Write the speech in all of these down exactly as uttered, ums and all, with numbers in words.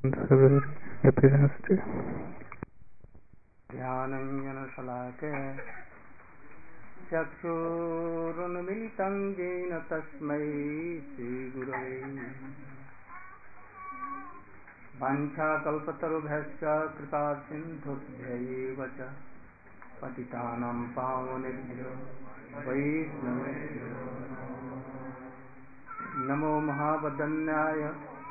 February. Happy Wednesday. ध्यानञ्जनशलाके चक्षुरुन्मिलितं येन तस्मै श्रीगुरवे वाञ्छाकल्पतरुभ्यश्च कृपासिन्धुभ्यैव च पतितानां पावनेभ्यो वैष्णवेभ्यो नमो महावदन्याय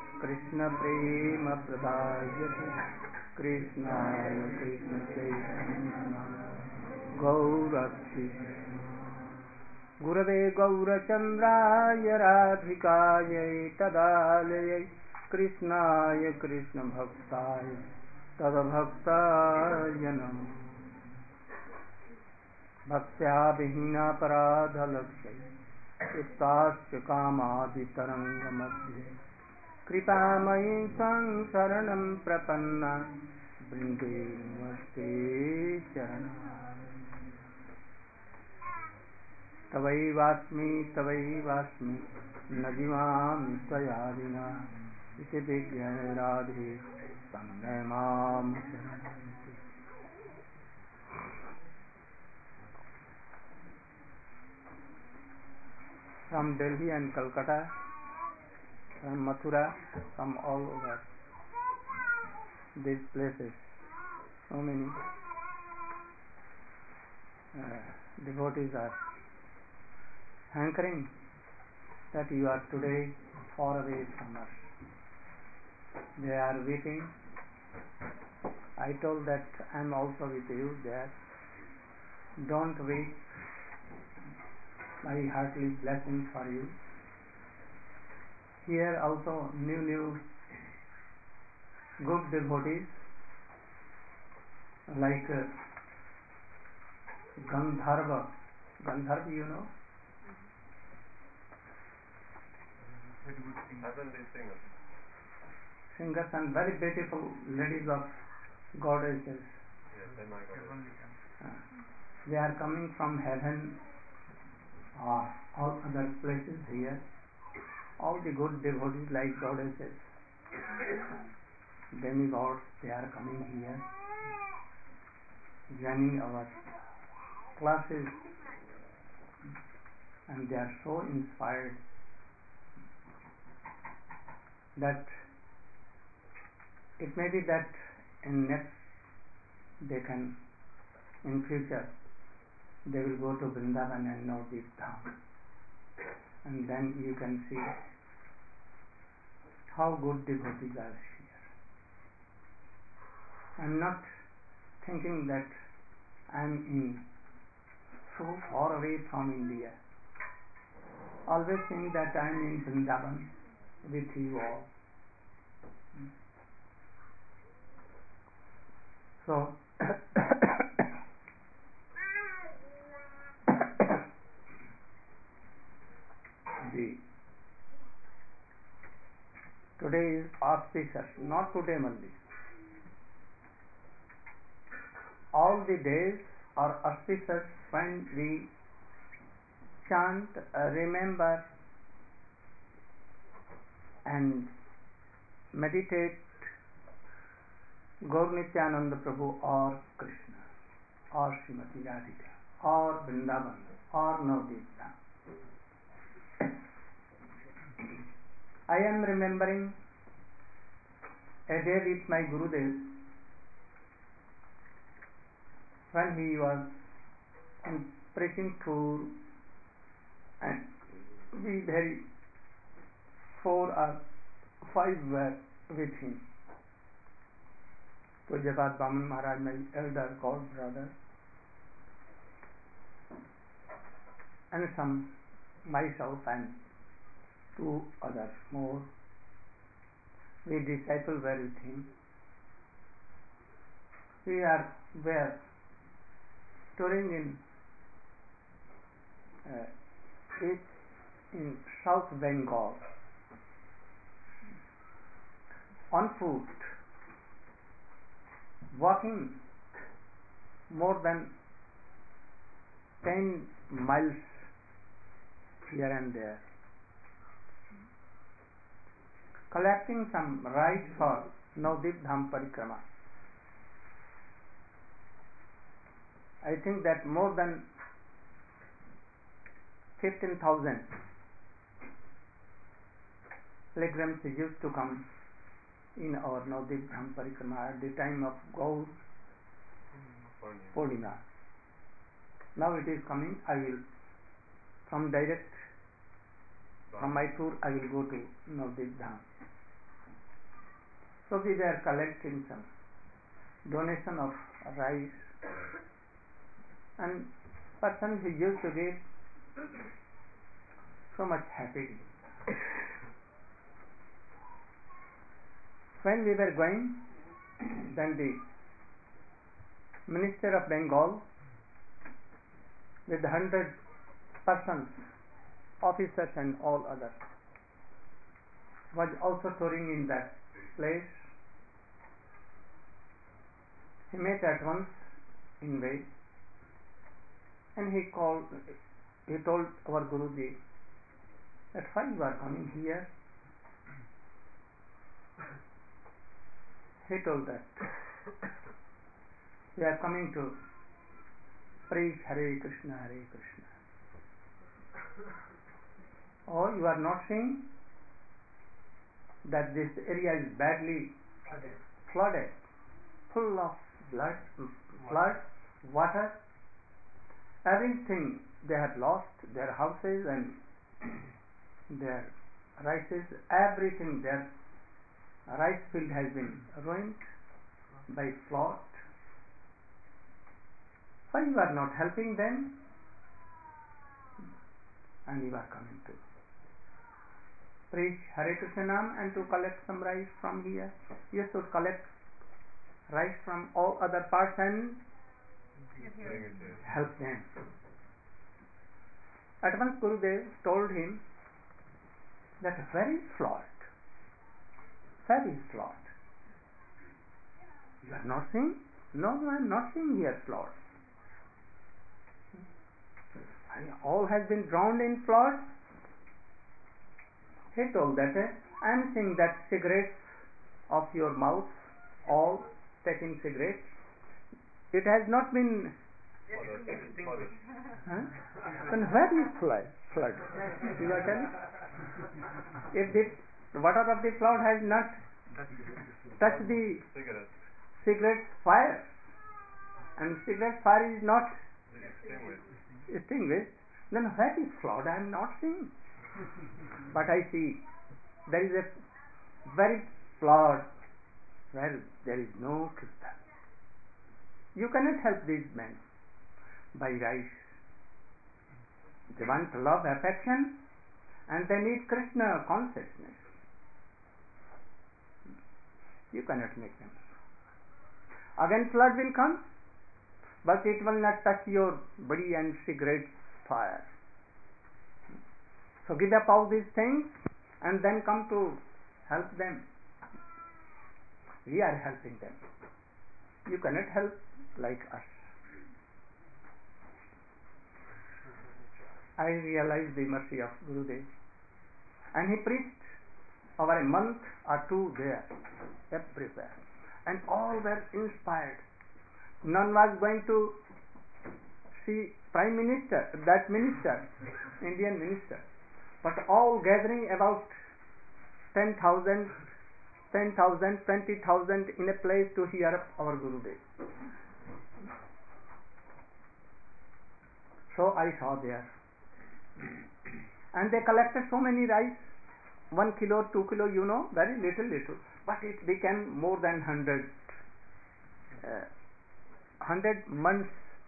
कृष्णप्रेमप्रदायते कृष्णाय कृष्णचैतन्याय गौरक्षि गुरवे गौरचन्द्राय राधिकायै तदालयै कृष्णाय कृष्णभक्ताय तद्भक्ताय नमः भक्त्या विहीनापराधलक्ष्यै युक्ताश्च कामादितरङ्गमध्ये कृपामयी त्वं शरणं प्रपन्ना वृन्दे नमस्ते चरणम् तवैवास्मि तवैवास्मि न जीवामि त्वया विना इति विज्ञाय राधे तन्मे मां शरणं। From Delhi and Calcutta, from Mathura, from all over these places, so many uh, devotees are hankering that you are today far away from us. They are weeping. I told that I am also with you there. Don't weep. My heartily blessing for you. Here also new new good devotees like uh, Gandharva. Gandharva, you know? Singers and very beautiful ladies of goddesses. Yes, my Uh, they are coming from heaven or all other places here. All the good devotees like goddesses, demigods, they are coming here, joining our classes, and they are so inspired that it may be that in next they can, in future, they will go to Vrindavan and Navadvip Dham, and then you can see how good devotees are here. I am not thinking that I am in so far away from India. Always think that I am in Vrindavan with you all. So the today is auspicious, not today only. All the days are auspicious when we chant, uh, remember and meditate Gaur Nityananda Prabhu or Krishna or Srimati Radhika or Vrindavan or Navadvip Dham. I am remembering a day with my Gurudev when he was on preaching tour, and we very four or five were with him. Pujyapat Vaman Maharaj, my elder god brother, and some myself and two others more. We disciples were with him. We are were touring in uh, it in South Bengal on foot, walking more than ten miles here and there, collecting some rice for Navadip Dham Parikrama. I think that more than fifteen thousand pilgrims used to come in our Navadip Dham Parikrama at the time of Gaur Purnima. Now it is coming. I will from direct from my tour I will go to Navadip Dham. So we were collecting some donation of rice, and person who used to give so much happily. When we were going, then the Minister of Bengal with hundred persons, officers and all others, was also touring in that place. He met at once in way, and he called, he told our Guruji that why you are coming here. He told that we are coming to preach Hare Krishna, Hare Krishna. Oh, you are not seeing that this area is badly flooded, flooded full of blood, flood, water, everything. They had lost their houses and their rices, everything. Their rice field has been ruined by flood. Why you are not helping them? And you are coming to preach Hare Krishna Nam and to collect some rice from here. You should collect rice from all other parts and help them. At once Gurudev told him that very flood, very flood. You are not seeing? No, no, I am not seeing here flood. All has been drowned in flood. He told that I am seeing that cigarettes of your mouth, all taking cigarettes. It has not been extinguished. Huh? Then where is flood? Flood. You are telling? If the water of the flood has not touched the cigarette fire, and cigarette fire is not extinguished, then where is flood? I am not seeing. But I see there is a very flood where there is no Krishna. You cannot help these men by rice. They want love, affection, and they need Krishna consciousness. You cannot make them. Again flood will come, but it will not touch your body and cigarette fire. So give up all these things and then come to help them. We are helping them. You cannot help like us. I realized the mercy of Gurudev, and he preached over a month or two there, everywhere, and all were inspired. None was going to see Prime Minister, that minister, Indian minister, but all gathering about ten thousand, ten thousand, twenty thousand in a place to hear our Gurudev. So I saw there. And they collected so many rice, one kilo, two kilo, you know, very little, little. But it became more than hundred, uh, hundred months,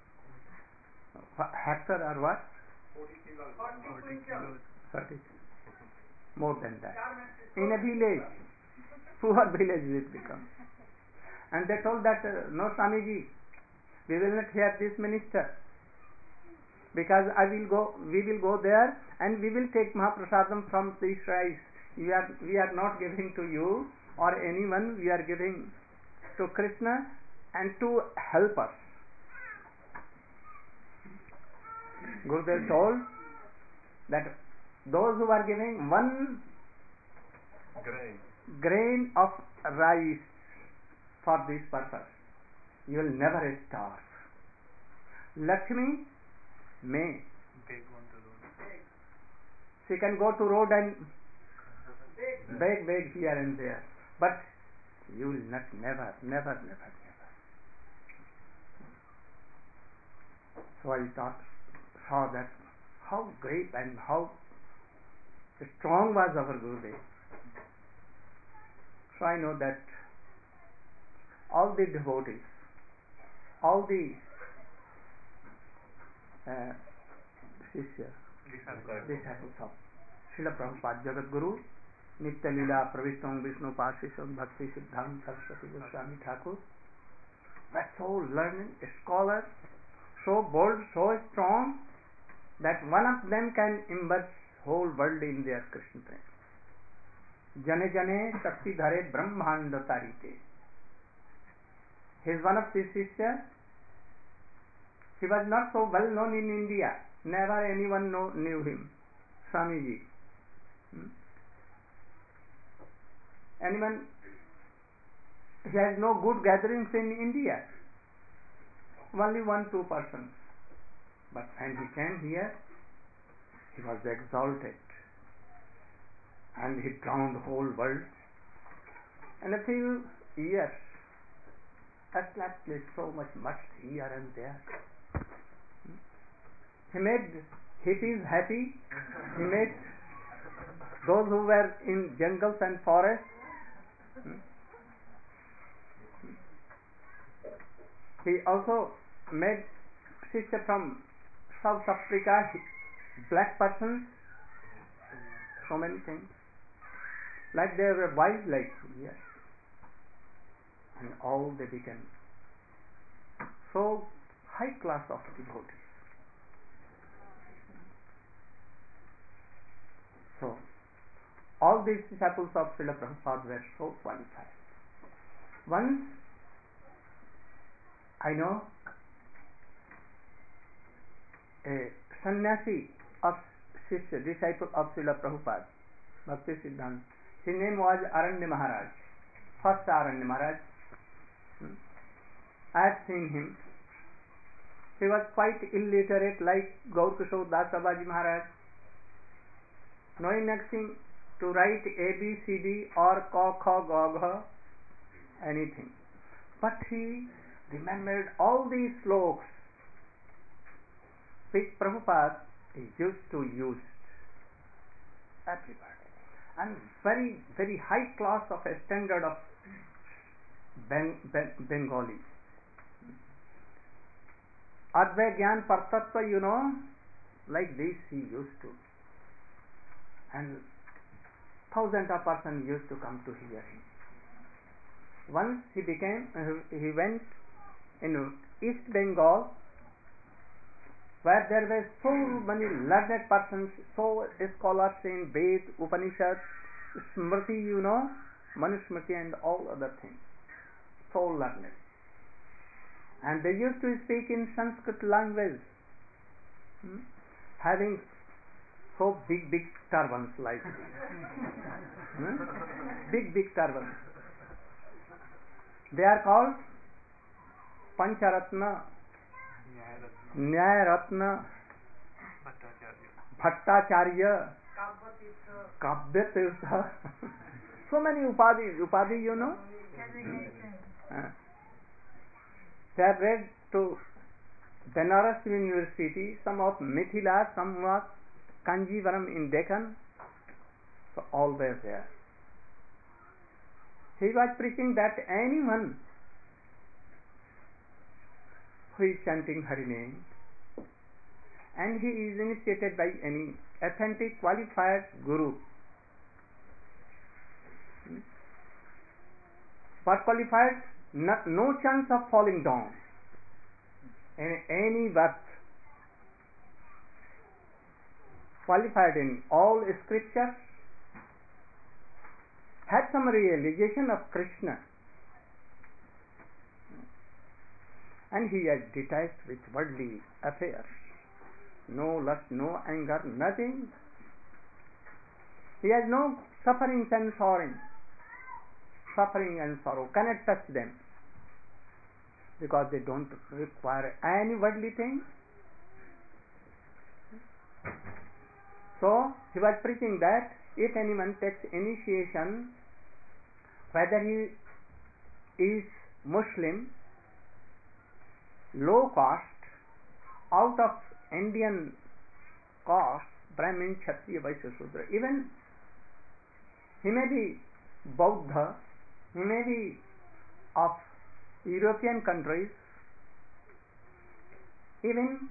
hectare or what? forty kilos. forty kilos. thirty. More than that. In a village, poor village it become. And they told that, uh, no Swamiji, we will not hear this minister, because I will go, we will go there and we will take Mahaprasadam from this rice. We are, we are not giving to you or anyone, we are giving to Krishna and to help us. Gurudev told that those who are giving one grain, grain of rice for this purpose. You will never starve. Lakshmi may. Beg on the road. She can go to road and beg, beg here and there. But you will not, never, never, never, never. So I thought, saw that how great and how strong was our Gurudev. So I know that all the devotees, all the uh, Shishya, disciples of Srila Prabhupada, Jagat Guru, Nitya Lila, Pravishtam, Vishnu Pasisham, Bhakti Siddhanta, Saraswati Goswami Thakur, were so learned, scholars, so bold, so strong, that one of them can immerse whole world in their Krishna prem. Jane jane shakti dhare brahmanda tarike. He is one of the sisters. He was not so well known in India. Never anyone know, knew him. Swamiji. Hmm? Anyone? He has no good gatherings in India. Only one, two persons. But when he came here, he was exalted. And he drowned the whole world. In a few years, accomplished so much, much here and there. He made hippies happy. He made those who were in jungles and forests. He also made sister from South Africa, black persons, so many things. Like they were wise like here. And all they became so high class of devotees. So, all these disciples of Srila Prabhupada were so qualified. Once, I know a sannyasi of Shishya, disciple of Srila Prabhupada, Bhakti Siddhanta. His name was Aranya Maharaj, first Aranya Maharaj. Hmm. I had seen him. He was quite illiterate like Gaur Kishore Das Babaji Maharaj, knowing nothing to write A B C D or Ka Kha Ga Gha, anything. But he remembered all these slokas which Prabhupada used to use everybody. And very, very high class of a standard of ben, ben, Bengali. Advay Gyan Partatva, you know, like this he used to. And thousands of persons used to come to hear him. Once he became, uh, he went in East Bengal, where there were so many learned persons, so scholars in Ved, Upanishad, Smriti, you know, Manusmriti and all other things. So learned. And they used to speak in Sanskrit language, hmm? having so big, big turbans like this. hmm? Big, big turbans. They are called Pancharatna, Nyayaratna, Bhattacharya, Kabyatirtha. So many upadhis. Upadhi, you know? Uh, they are read to Benares University, some of Mithila, some of Kanjivaram in Deccan. So all were there. He was preaching that anyone who is chanting Hari name and he is initiated by any authentic qualified guru. But qualified, not, no chance of falling down in any birth. Qualified in all scriptures, had some realization of Krishna, and he is detached with worldly affairs. No lust, no anger, nothing. He has no sufferings and sorrow. Suffering and sorrow cannot touch them. because they don't require any worldly thing. So he was preaching that if anyone takes initiation, whether he is Muslim, low caste, out of Indian caste, Brahmin, Kshatriya, Vaishya, Shudra, even he may be Buddha, he may be of European countries, even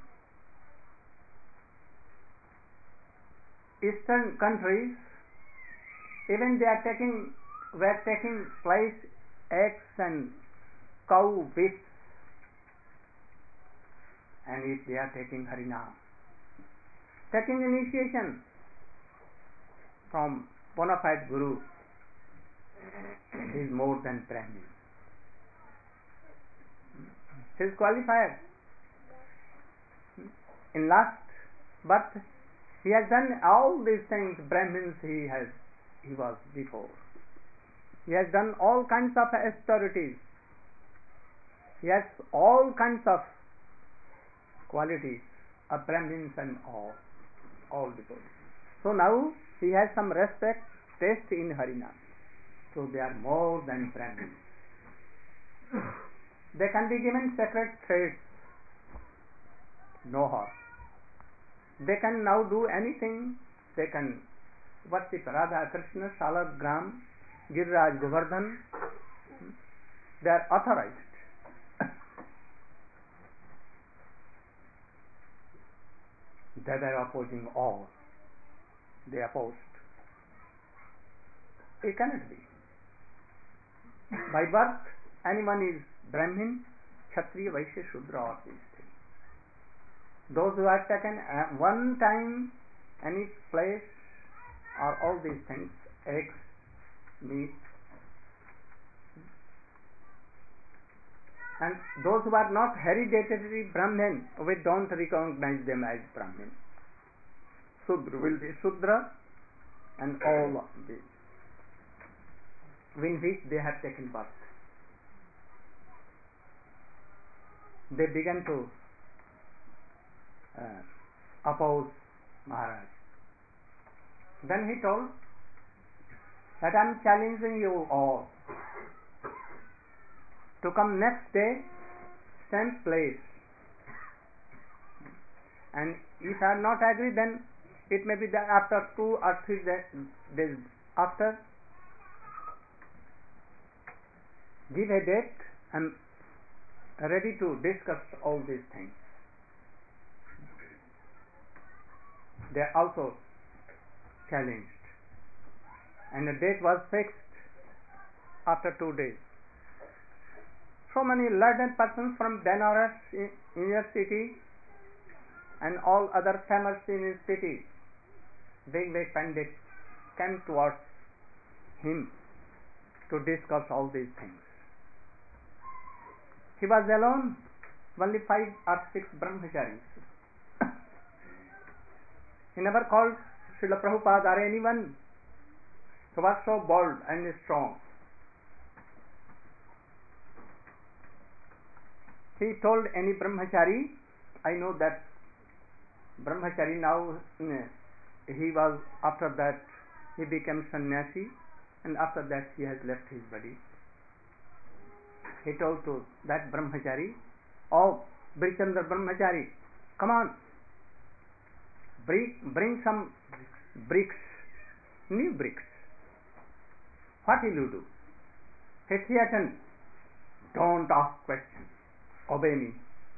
Eastern countries, even they are taking, were taking place eggs and cow beef, and if they are taking Harinam, taking initiation from bona fide Guru, is more than Brahmin. He is qualified. In last, but he has done all these things. Brahmins he has, he was before. He has done all kinds of austerities. He has all kinds of qualities of Brahmins and all, all before. So now he has some respect, taste in Harinam. So they are more than Brahmins. They can be given sacred threads, no harm. They can now do anything. They can worship Radha, Krishna, Salagram, Giriraj, Govardhan. They are authorized. That are opposing all. They opposed. It cannot be. By birth, anyone is Brahmin, Kshatriya, Vaishya, Shudra, or these things. Those who have taken uh, one time any place or all these things, eggs, meat, and those who are not hereditary Brahmin, we don't recognize them as Brahmin. Shudra will be Shudra, and all of these, in which they have taken birth. They began to uh, oppose Maharaj. Then he told that I am challenging you all to come next day, same place, and if I am not agree, then it may be that after two or three days after, give a date. I am ready to discuss all these things. They also challenged, and the date was fixed after two days. So many learned persons from Benares University and all other famous universities, big big pandits, came towards him to discuss all these things. He was alone, only five or six brahmacharis. He never called Srila Prabhupada or anyone. He was so bold and strong. He told any brahmachari, I know that brahmachari now, he was, after that, he became sannyasi, and after that he has left his body. He told to that brahmachari, oh, Brichandra brahmachari, come on, bring, bring some bricks, new bricks. What will you do? He threatened, don't ask questions, obey me.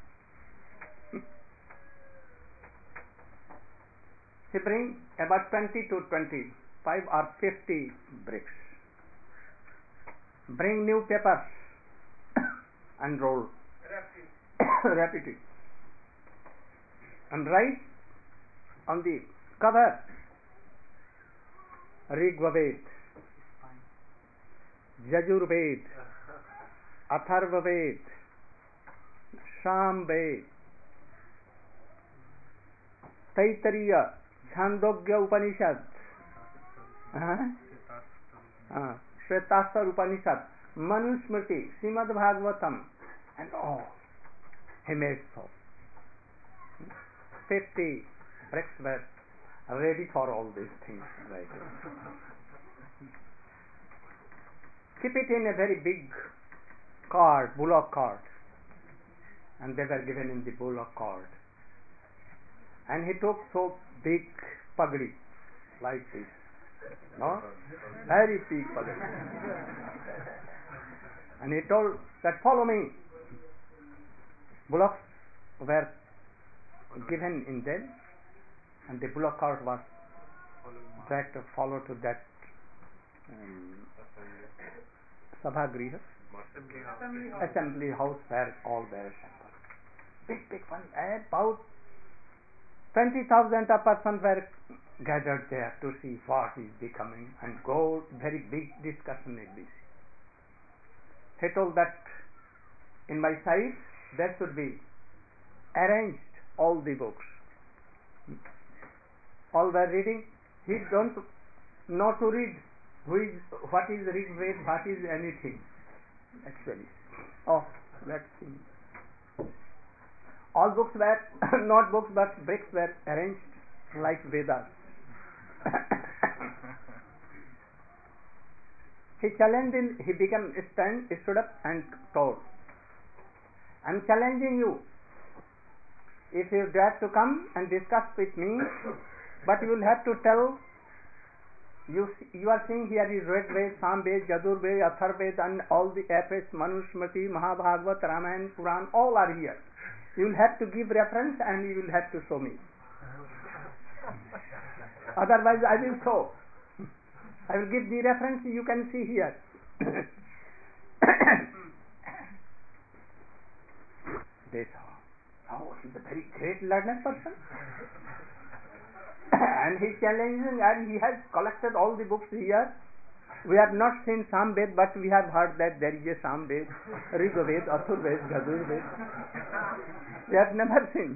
He bring about twenty to twenty-five or fifty bricks. Bring new papers and roll. Wrap it. And write on the cover Rigved, Yajurved, Atharvaved, Samved, Taittiriya, Chandogya Upanishad, uh, Shvetastar Upanishad, Manusmriti, Srimad Bhagavatam, and oh, he made so. Fifty bricks were ready for all these things. Right. Keep it in a very big cart, bullock cart, and they were given in the bullock cart. And he took so big pagdi like this, no, very big pagdi, and he told that follow me. Bullocks were given in them, and the bullock cart was dragged to follow to that um, Sabhagriha, assembly house where all were assembled. Big, big one. About twenty thousand persons were gathered there to see what is becoming and go very big discussion in this. He told that in my sight there should be arranged all the books. All were reading. He don't know to read. Who is, what is Rig Veda, what is anything actually. Oh, let's see. All books were not books but bricks were arranged like Vedas. He challenged him, he became stand, stood up and told, I am challenging you. If you dare to come and discuss with me, but you will have to tell, you you are seeing here is Rig Veda, Sam Veda, Yadur Veda, Athar Veda, and all the epics, Manusmriti, Mahabhagavad, Ramayana, Puran, all are here. You will have to give reference and you will have to show me. Otherwise I will show. I will give the reference, you can see here. They saw, oh, he is a very great learned person. And he challenging, and he has collected all the books here. We have not seen Sam Veda, but we have heard that there is a Sam Veda, Rig Veda, Athur Veda, Yadur Veda. We have never seen.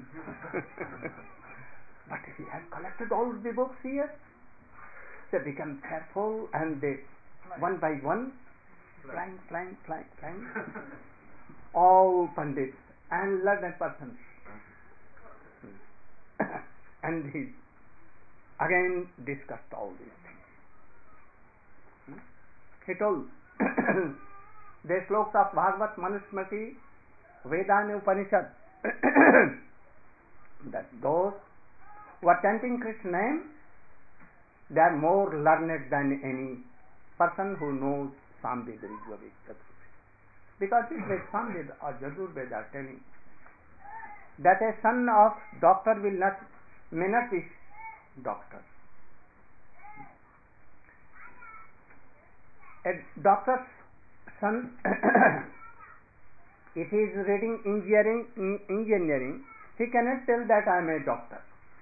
But he has collected all the books here. They become careful and they, one by one, flying, flying, flying, flying. All pandits and learned persons. And he again discussed all these things. He told the slokas of Bhagavat, Manusmriti, Veda and Upanishad that those who are chanting Krishna's name, they are more learned than any person who knows Sam Veda, Rig Veda, Yadur Veda. Because this way Sam Veda or Yadur Veda are telling that a son of doctor will not, may not be doctor. A doctor's son, if he is reading engineering, engineering, he cannot tell that I am a doctor.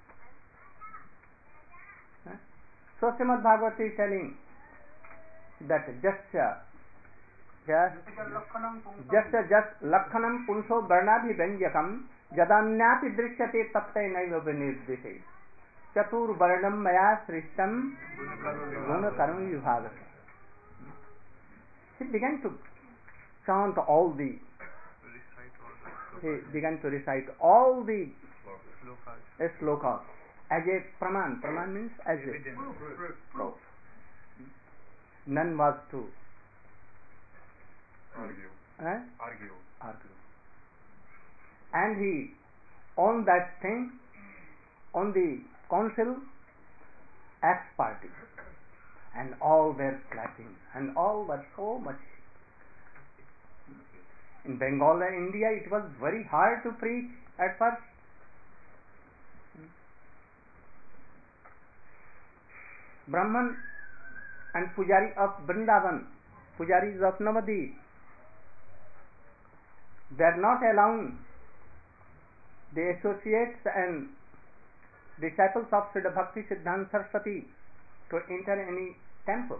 So Srimad Bhagavata is telling that just just just lakhanam punso varnabhivanjakam jadamnyapi drishyate tattainaiva vinirdyate chatur varnam maya srishtam gunakarma vibhagata. He began to chant all the he began to recite all the slokas as a praman. Praman means as a proof. None was to argue. Eh? Argue. argue. And he, on that thing, on the council, ex party, and all were clapping, and all were so much. In Bengal and India, it was very hard to preach at first. Brahman and Pujari of Vrindavan, Pujaris of Navadip, they are not allowing the associates and disciples of Siddha Bhakti Siddhanta Saraswati to enter any temple,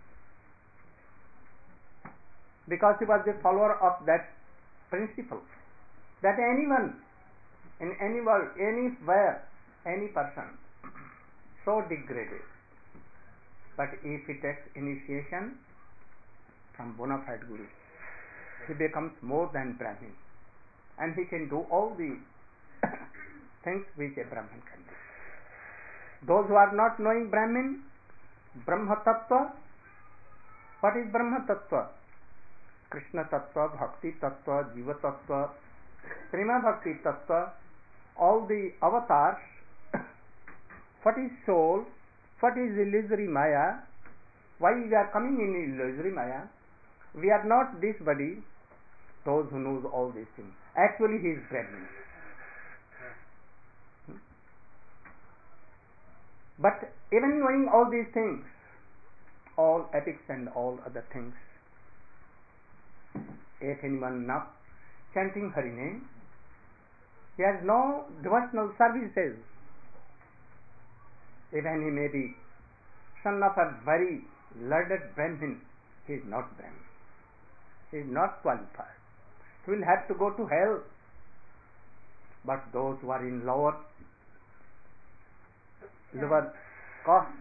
because he was the follower of that principle that anyone in any world, anywhere, any person so degraded, but if he takes initiation from bona fide guru, he becomes more than Brahmin, and he can do all the things which a Brahmin can do. Those who are not knowing Brahmin, Brahma Tattva, what is Brahma Tattva? Krishna Tattva, Bhakti Tattva, Jiva Tattva, Prema Bhakti Tattva, all the avatars. What is soul? What is illusory Maya? Why we are coming in illusory Maya? We are not this body. Those who knows all these things. Actually, he is Brahmin. But even knowing all these things, all ethics and all other things, if anyone not chanting Hari name, he has no devotional services. Even he may be son of a very learned Brahmin, he is not Brahmin. He is not qualified. He will have to go to hell. But those who are in lower lower caste,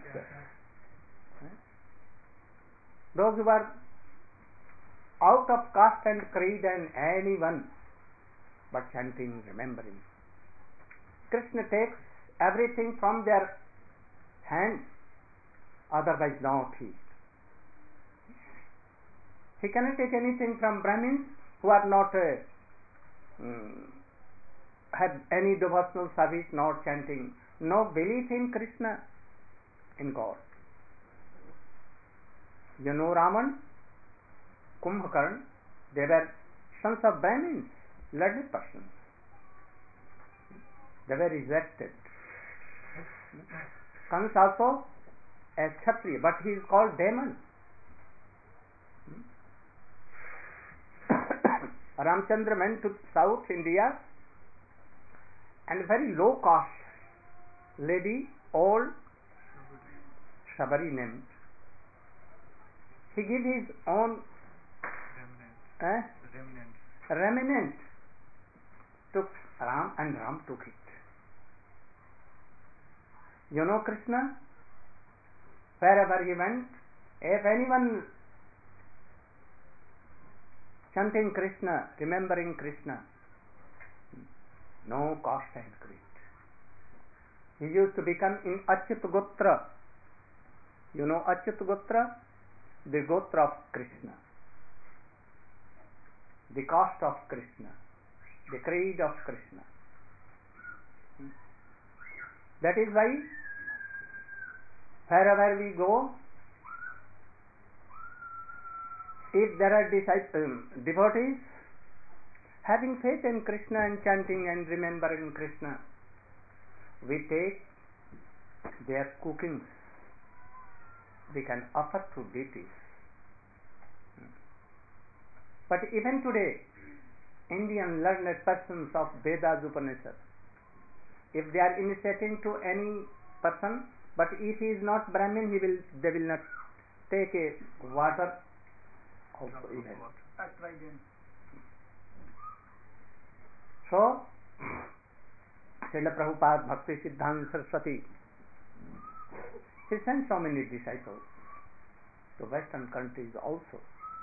those who are out of caste and creed and anyone but chanting, remembering, Krishna takes everything from their hands, otherwise not he. He cannot take anything from Brahmins who are not uh, um, have any devotional service, not chanting, no belief in Krishna, in God. You know Raman, Kumbhakarna, they were sons of Brahmins, learned persons. They were rejected. Kans also as Kshatriya, but he is called demon. Ramchandra went to South India, and very low caste lady, old, Shabari named. He gave his own remnant, eh, remnant. remnant to Ram, and Ram took it. You know Krishna? Wherever he went, if anyone chanting Krishna, remembering Krishna, no caste and creed. He used to become in Achyut Gotra. You know Achyut Gotra? The Gotra of Krishna, the caste of Krishna, the creed of Krishna. That is why wherever we go, if there are disciples, devotees having faith in Krishna and chanting and remembering Krishna, we take their cookings, we can offer to deities. But even today, Indian learned persons of Vedas, Upanishads, if they are initiating to any person, but if he is not Brahmin, he will they will not take a water also even. That's right then. So, Srila Prabhupada, Bhakti Siddhanta Saraswati, he sent so many disciples to Western countries also.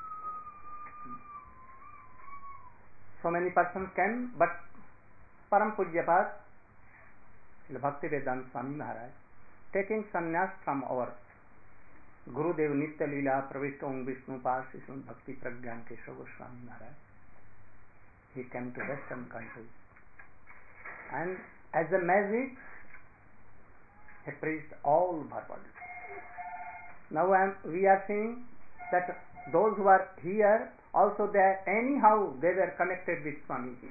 So many persons came, but Param Pujyapad, Srila Bhakti Vedanta Swami Maharaj, taking sannyas from our Gurudev Nitya Leela Pravishta Om Vishnu Pad Sri Bhakti Pragyan Keshav Goswami Maharaj, he came to Western countries, and as a magic he preached all verbally. Now I am, we are seeing that those who are here also, they are, anyhow they were connected with Swamiji.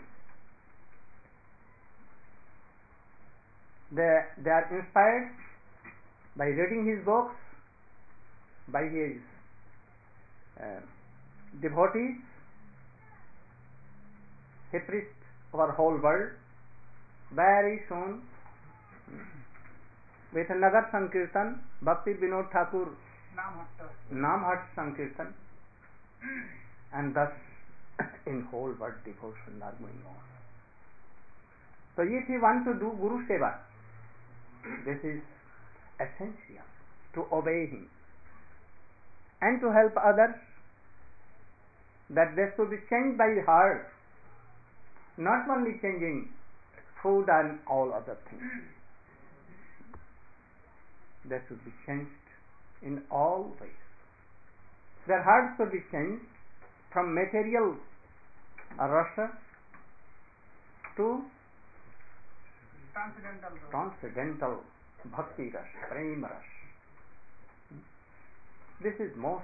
They, they are inspired by reading his books, by his uh, devotees. He preached our whole world. Very soon, with Nagar Sankirtan, Bhakti Vinod Thakur Namhat Sankirtan, and thus in whole world devotion are going on. So if you want to do Guru Seva, this is essential, to obey him and to help others. that they should be changed by heart, not only changing food and all other things. They should be changed in all ways. Their hearts should be changed from material rasa to Transcendental. transcendental bhakti ras, prema ras. This is most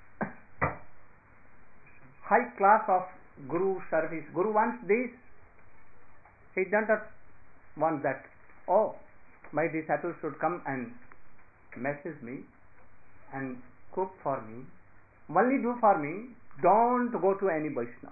high class of Guru service. Guru wants this. He does not want that, oh, my disciples should come and message me and cook for me. Only do for me. Don't go to any Vaishnava.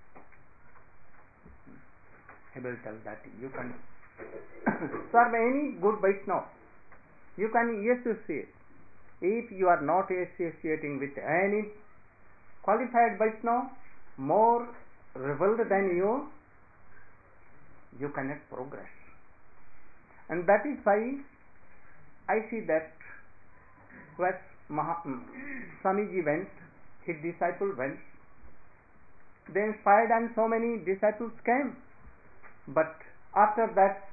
He will tell that you can serve any good Vaishnava. You can associate. If you are not associating with any qualified Vaishnava, more revealed than you, you cannot progress. And that is why I see that when Maha, Swamiji went, his disciple went, they inspired and so many disciples came. But after that,